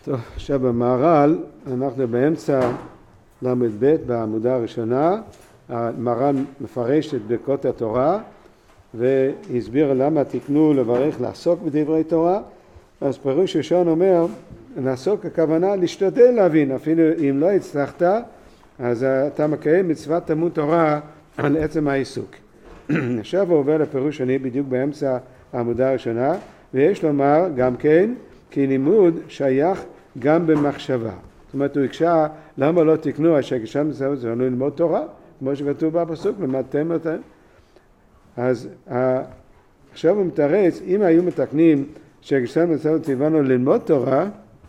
טוב, עכשיו במהר"ל אנחנו באמצע ל"ב בעמודה הראשונה. המהר"ל מפרש את ברכות התורה והסביר למה תקנו לברך לעסוק בדברי תורה. אז פירוש ראשון אומר, לעסוק הכוונה להשתדל להבין, אפילו אם לא הצלחת אז אתה מקיים מצוות תלמוד תורה על עצם העיסוק. עכשיו הוא עובר לפירוש שני בדיוק באמצע העמודה הראשונה, ויש לומר גם כן כי לימוד שייך גם במחשבה. זאת אומרת הוא הקשה למה לא תקנו שכשם זה לא ללמוד תורה, כמו שכתוב בפסוק, למדתם אותם. אז עכשיו הוא מתרץ, אם היו מתקנים שכשם זה ציוונו ללמוד תורה,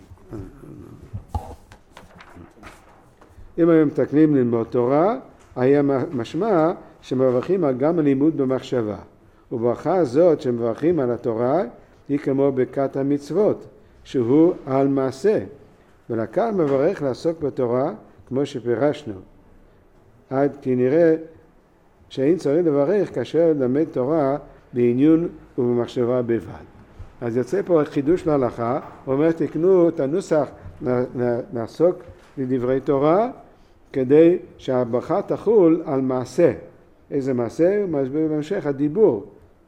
אם היו מתקנים ללמוד תורה, היה משמע שמברכים על גם הלימוד במחשבה. וברכה הזאת שמברכים על התורה היא כמו ברכת המצוות, שהוא על מעשה. ולכן מברך לעסוק בתורה כמו שפירשנו. עד כי נראה שאין צריך לברך כאשר למד תורה בעניון ובמחשבה בלבד. אז יוצא פה חידוש להלכה, הוא אומר תקנו את הנוסח לעסוק בדברי תורה כדי שהברכה תחול על מעשה. איזה מעשה? הוא מסביר בהמשך, הדיבור.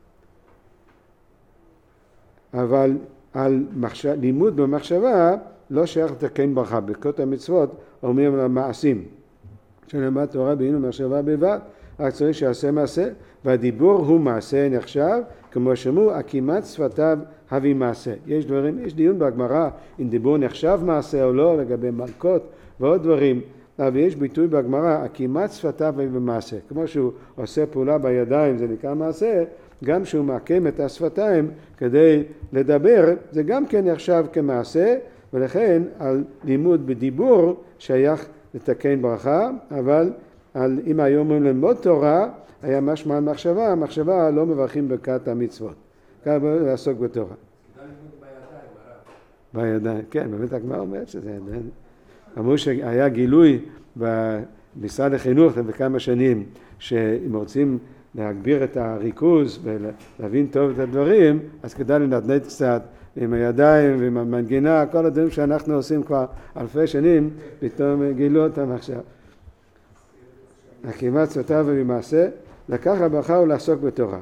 אבל על לימוד במחשבה לא שייך לתקן ברכה. ברכות המצוות אומרים על המעשים. שלמד תורה בעניון ובמחשבה בלבד, רק צריך שיעשה מעשה, והדיבור הוא מעשה נחשב, כמו שאמרו, עקימת שפתיו הביא מעשה. יש דברים, יש דיון בגמרא אם דיבור נחשב מעשה או לא, לגבי מלכות ועוד דברים, אבל יש ביטוי בגמרא, עקימת שפתיו הביא מעשה. כמו שהוא עושה פעולה בידיים, זה נקרא מעשה, גם שהוא מעקם את השפתיים כדי לדבר, זה גם כן נחשב כמעשה, ולכן על לימוד בדיבור שייך לתקן ברכה, אבל אם היו אומרים ללמוד תורה, היה משמע מחשבה, המחשבה לא מברכים ברכת המצוות. כאן לעסוק בתורה. בידיים, כן, באמת הגמרא אומרת שזה ידיים. אמרו שהיה גילוי במשרד החינוך בכמה שנים, שאם רוצים להגביר את הריכוז ולהבין טוב את הדברים, אז כדאי לנדנד קצת עם הידיים ועם המנגינה, כל הדברים שאנחנו עושים כבר אלפי שנים, פתאום גילו אותם עכשיו. עקימת שפתיו ובמעשה, לקח הברכה ולעסוק בתורה.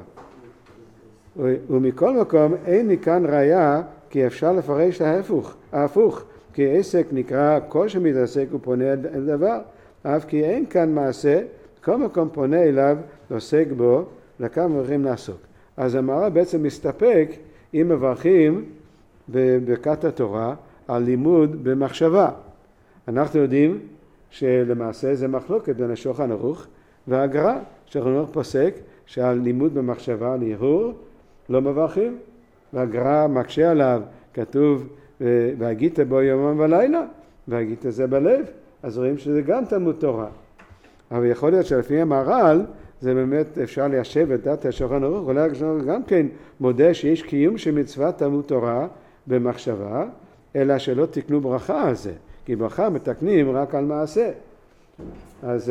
ומכל מקום אין מכאן ראיה כי אפשר לפרש ההפוך, כי עסק נקרא כל שמתעסק ופונה אל דבר, אף כי אין כאן מעשה, כל מקום פונה אליו ועוסק בו, לכמה מברכים לעסוק. אז המהר"ל בעצם מסתפק אם מברכים בברכת התורה על לימוד במחשבה. אנחנו יודעים שלמעשה זה מחלוקת בין השולחן ערוך והגר"א. השולחן ערוך פוסק שעל לימוד במחשבה על הרהור לא מברכים, והגר"א מקשה עליו, כתוב והגית בו יומם ולילה, והגית זה בלב, אז רואים שזה גם תלמוד תורה. אבל יכול להיות שלפי המהר"ל זה באמת אפשר ליישב את דת השולחן ערוך, אולי גם כן מודה שיש קיום של מצוות תלמוד תורה במחשבה, אלא שלא תקנו ברכה על זה, כי ברכה מתקנים רק על מעשה. אז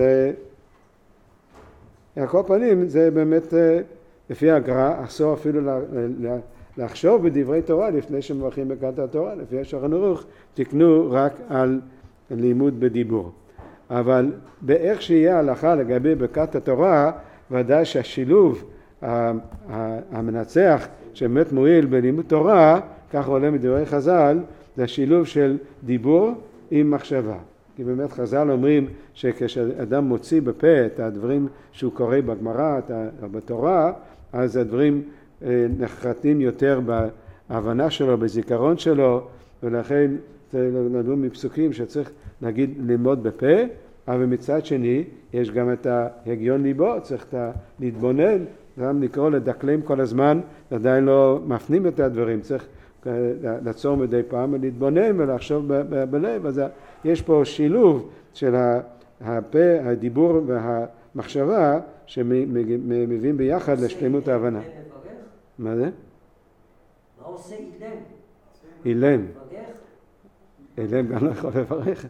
על כל פנים זה באמת לפי הגר"א אסור אפילו לחשוב בדברי תורה לפני שמברכים ברכת התורה, לפי השולחן ערוך תקנו רק על לימוד בדיבור. אבל באיך שיהיה ההלכה לגבי ברכת התורה, ודאי שהשילוב המנצח שבאמת מועיל בלימוד תורה, כך עולה מדברי חז"ל, זה השילוב של דיבור עם מחשבה. כי באמת חז"ל אומרים שכשאדם מוציא בפה את הדברים שהוא קורא בגמרא, בתורה, אז הדברים נחרטים יותר בהבנה שלו, בזיכרון שלו, ולכן נדון מפסוקים שצריך להגיד ללמוד בפה, אבל מצד שני יש גם את ההגיון ליבו, צריך להתבונן, גם לקרוא לדקלם כל הזמן, עדיין לא מפנים את הדברים, צריך לעצור מדי פעם ולהתבונן ולחשוב בלב. אז יש פה שילוב של הפה, הדיבור והמחשבה שמביאים ביחד לשלמות ההבנה. מה זה? מה עושה אילם? אילם. אילם גם לא יכול לברך.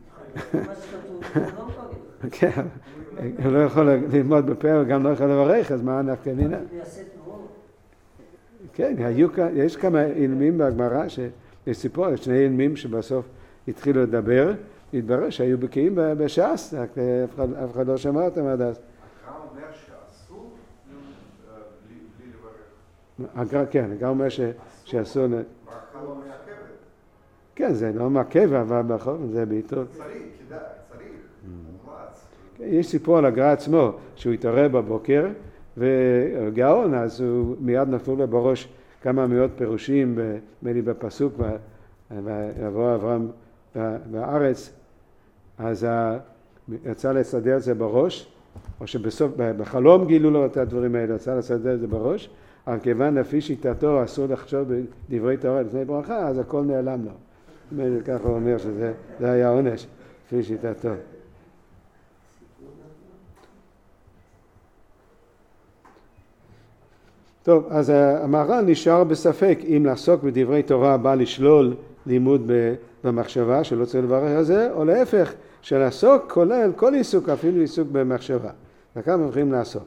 כן, הוא לא יכול ללמוד בפה וגם לא יכול לברך, אז מה אנחנו כמינה? כן, יש כמה אילמים בגמרא יש סיפור, שני ילמים שבסוף התחילו לדבר, התברר שהיו בקיאים בש"ס, רק אף אחד לא שמע אותם עד אז. הגר"א אומר שאסור בלי לברך. כן, הגר"א אומר שאסור... רק לא מעכבת. כן, זה לא מעכב, אבל בכל זאת זה בעיתות. צריך, כדאי, צריך, מומלץ. יש סיפור על הגר"א עצמו, שהוא התעורר בבוקר, וגאון, אז הוא מיד נפלו לו בראש כמה מאות פירושים, בפסוק, ויבוא אברהם בארץ, אז יצא לסדר את זה בראש, או שבסוף, בחלום גילו לו את הדברים האלה, יצא לסדר את זה בראש, אבל כיוון לפי שיטתו אסור לחשוב בדברי תורה לפני ברכה, אז הכל נעלם לו. ככה הוא אומר שזה היה עונש, לפי שיטתו. טוב, אז המהר"ל נשאר בספק אם לעסוק בדברי תורה בא לשלול לימוד במחשבה, שלא צריך לברך על זה, או להפך, שלעסוק כולל כל עיסוק, אפילו עיסוק במחשבה. וכמה הולכים לעסוק.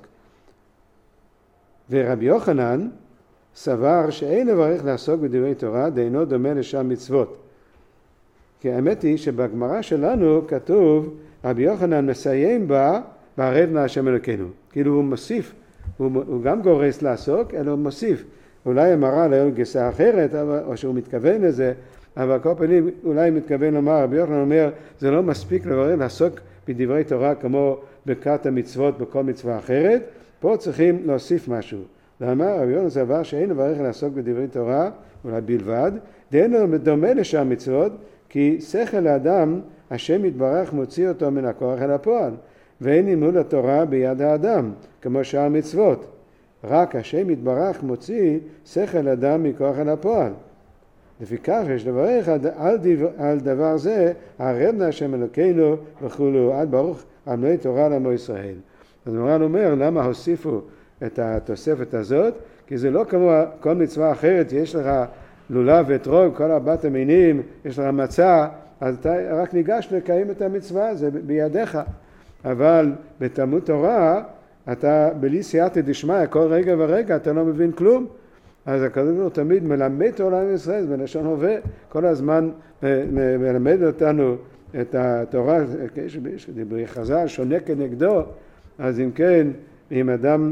ורבי יוחנן סבר שאין לברך לעסוק בדברי תורה, דאינו דומה לשאר מצוות. כי האמת היא שבגמרא שלנו כתוב, רבי יוחנן מסיים בה, בערב נא השם אלוקינו. כאילו הוא מוסיף, הוא גם גורס לעסוק, אלא הוא מוסיף. אולי המהר"ל היום גרסה אחרת, או שהוא מתכוון לזה, אבל כל פנים אולי מתכוון לומר, רבי יוחנן אומר, זה לא מספיק לברך לעסוק בדברי תורה כמו ברכת המצוות בכל מצווה אחרת, פה צריכים להוסיף משהו. למה? רבי יוחנן סבר שאין לברך לעסוק בדברי תורה, אולי בלבד, דאינו דומה לשאר מצוות, כי שכל האדם, השם יתברך מוציא אותו מן הכוח אל הפועל, ואין לימוד התורה ביד האדם, כמו שאר מצוות. רק השם יתברך מוציא שכל אדם מכוח אל הפועל. לפיכך יש לברך על דבר זה, הערב נא השם אלוקינו וכולו, עד ברוך עמלי תורה לעמו ישראל. אז המהר"ל אומר, למה הוסיפו את התוספת הזאת? כי זה לא כמו כל מצווה אחרת, יש לך לולב ואתרוג, כל ארבעת המינים, יש לך מצה, אז אתה רק ניגש לקיים את המצווה, זה בידיך. אבל בתלמוד תורה, אתה בלי סייעתא דשמיא, כל רגע ורגע אתה לא מבין כלום. אז הקדוש ברוך הוא תמיד מלמד את עולם ישראל, בלשון הווה, כל הזמן מלמד אותנו את התורה, יש דברי חז"ל, שונה כנגדו. אז אם כן, אם אדם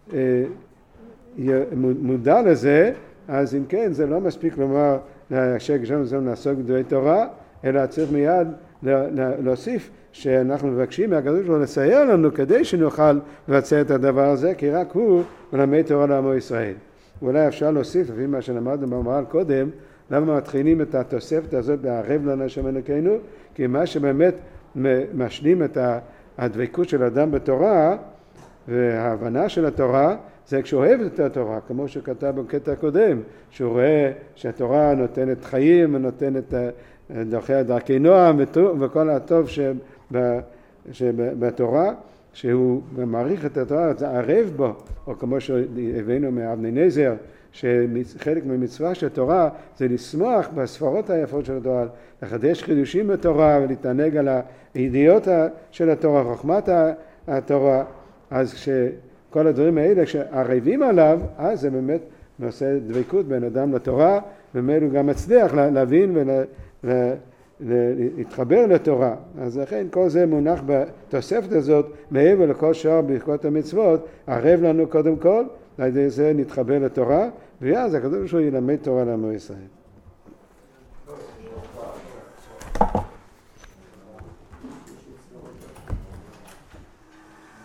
מודע לזה, אז אם כן, זה לא מספיק לומר שגשם זה לעסוק בדברי תורה, אלא צריך מיד להוסיף שאנחנו מבקשים מהקדוש ברוך הוא לסייע לנו כדי שנוכל לבצע את הדבר הזה, כי רק הוא מלמד תורה לעמו ישראל. ואולי אפשר להוסיף, לפי מה שלמדנו במהר"ל קודם, למה מתחילים את התוספת הזאת בערב לנו השם אלוקינו? כי מה שבאמת משלים את הדבקות של אדם בתורה וההבנה של התורה, זה כשהוא אוהב את התורה, כמו שכתב בקטע הקודם, שהוא רואה שהתורה נותנת חיים, נותנת דרכי נועם וכל הטוב שבתורה, שהוא מעריך את התורה, זה ערב בו, או כמו שהבאנו מאבני נזר, שחלק ממצווה של התורה זה לשמוח בספרות היפות של התורה, לחדש חידושים בתורה ולהתענג על הידיעות של התורה, חוכמת התורה. אז כשכל הדברים האלה, כשערבים עליו, אז זה באמת נושא דבקות בין אדם לתורה, ובאמת הוא גם מצליח להבין להתחבר לתורה. אז לכן כל זה מונח בתוספת הזאת, מעבר לכל שאר ברכות המצוות, ערב לנו קודם כל, על ידי זה נתחבר לתורה, ואז הקדוש ברוך הוא ילמד תורה לעמו ישראל.